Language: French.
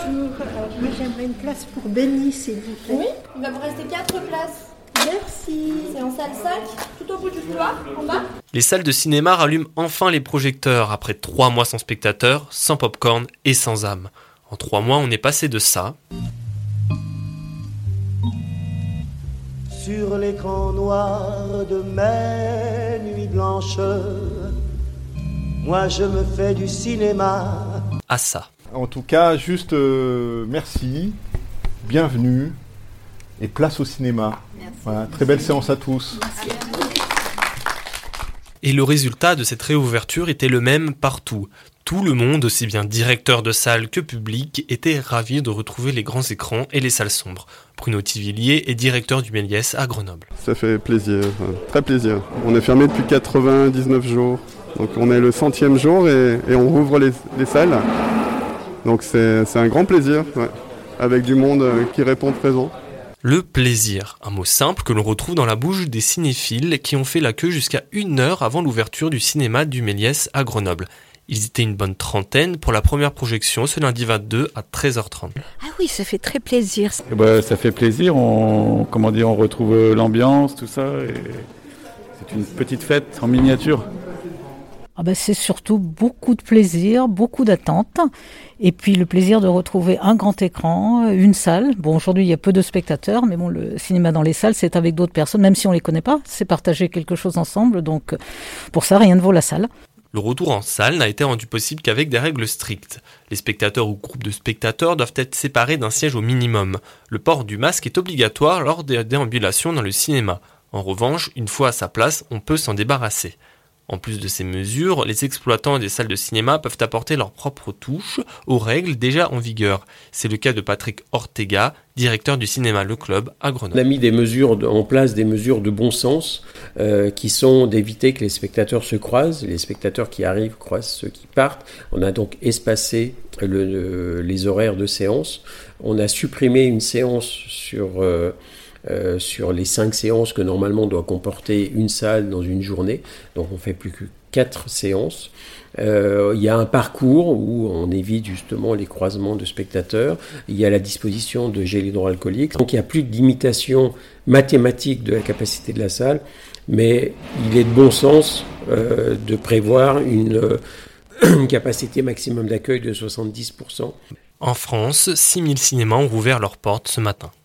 Alors, moi, j'aimerais une place pour Benny, s'il vous plaît. Oui, il va vous rester 4 places. Merci. C'est en salle 5, tout au bout du couloir, en bas. Les salles de cinéma rallument enfin les projecteurs après 3 mois sans spectateurs, sans popcorn et sans âme. En 3 mois, on est passé de ça sur l'écran noir de mes nuits blanches, moi je me fais du cinéma à ça. En tout cas, juste merci, bienvenue et place au cinéma. Voilà, très belle séance à tous. Merci. Et le résultat de cette réouverture était le même partout. Tout le monde, aussi bien directeur de salle que public, était ravi de retrouver les grands écrans et les salles sombres. Bruno Tivillier est directeur du Méliès à Grenoble. Ça fait plaisir, très plaisir. On est fermé depuis 99 jours. Donc on est le 100e jour et on rouvre les salles. Donc c'est un grand plaisir, ouais, avec du monde qui répond présent. Le plaisir, un mot simple que l'on retrouve dans la bouche des cinéphiles qui ont fait la queue jusqu'à 1 heure avant l'ouverture du cinéma du Méliès à Grenoble. Ils étaient une bonne trentaine pour la première projection ce lundi 22 à 13h30. Ah oui, ça fait très plaisir. Ça fait plaisir, on retrouve l'ambiance, tout ça. Et c'est une petite fête en miniature. C'est surtout beaucoup de plaisir, beaucoup d'attente. Et puis le plaisir de retrouver un grand écran, une salle. Bon, aujourd'hui, il y a peu de spectateurs, mais bon, le cinéma dans les salles, c'est avec d'autres personnes, même si on les connaît pas. C'est partager quelque chose ensemble. Donc, pour ça, rien ne vaut la salle. Le retour en salle n'a été rendu possible qu'avec des règles strictes. Les spectateurs ou groupes de spectateurs doivent être séparés d'un siège au minimum. Le port du masque est obligatoire lors des déambulations dans le cinéma. En revanche, une fois à sa place, on peut s'en débarrasser. En plus de ces mesures, les exploitants des salles de cinéma peuvent apporter leur propre touche aux règles déjà en vigueur. C'est le cas de Patrick Ortega, directeur du cinéma Le Club à Grenoble. On a mis en place des mesures de bon sens qui sont d'éviter que les spectateurs se croisent. Les spectateurs qui arrivent croisent ceux qui partent. On a donc espacé les horaires de séance. On a supprimé une séance sur les 5 séances que normalement doit comporter une salle dans une journée. Donc on fait plus que 4 séances. Il y a un parcours où on évite justement les croisements de spectateurs. Il y a la disposition de gel hydroalcoolique. Donc il n'y a plus de limitation mathématique de la capacité de la salle, mais il est de bon sens de prévoir une capacité maximum d'accueil de 70%. En France, 6000 cinémas ont rouvert leurs portes ce matin.